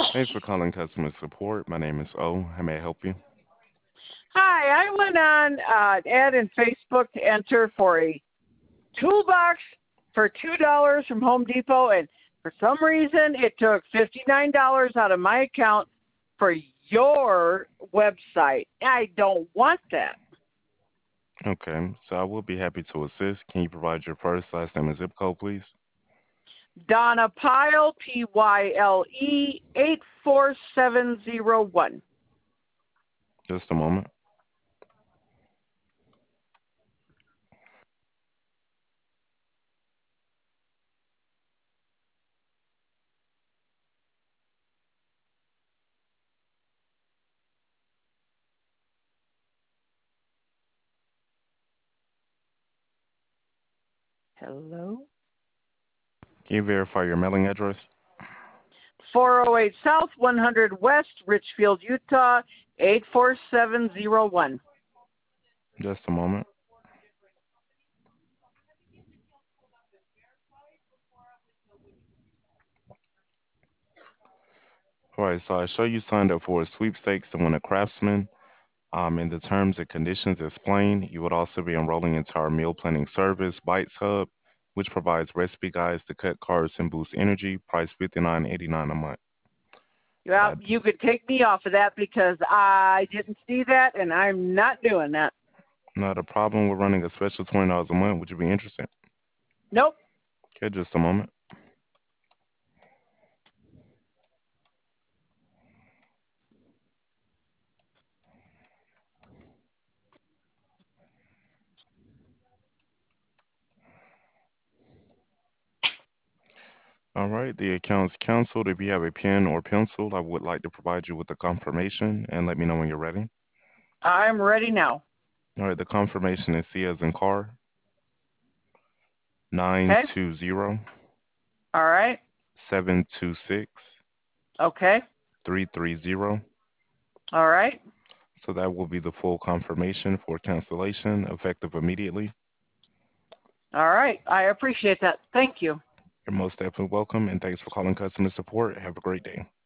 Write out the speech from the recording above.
Thanks for calling customer support. My name is O. How may I help you? Hi, I went on ad in Facebook to enter for a toolbox for $2 from Home Depot, and for some reason it took $59 out of my account for your website. I don't want that. Okay, so I will be happy to assist. Can you provide your first, last name, and zip code, please? Donna Pyle, Pyle 84701. Just a moment. Hello? Can you verify your mailing address? 408 South, 100 West, Richfield, Utah, 84701. Just a moment. All right, so I show you signed up for a sweepstakes to win a Craftsman. In the terms and conditions explained, you would also be enrolling into our meal planning service, Bites Hub, which provides recipe guides to cut carbs and boost energy, price $59.89 a month. Well, Uh, you could take me off of that because I didn't see that, and I'm not doing that. Not a problem. We're running a special $20 a month. Would you be interested? Nope. Okay, just a moment. All right, the account's canceled. If you have a pen or pencil, I would like to provide you with the confirmation and let me know when you're ready. I'm ready now. All right, the confirmation is C as in car, Okay? 920 All right. 726 Okay. 330. All right. So that will be the full confirmation for cancellation effective immediately. All right. I appreciate that. Thank you. You're most definitely welcome and thanks for calling customer support. Have a great day.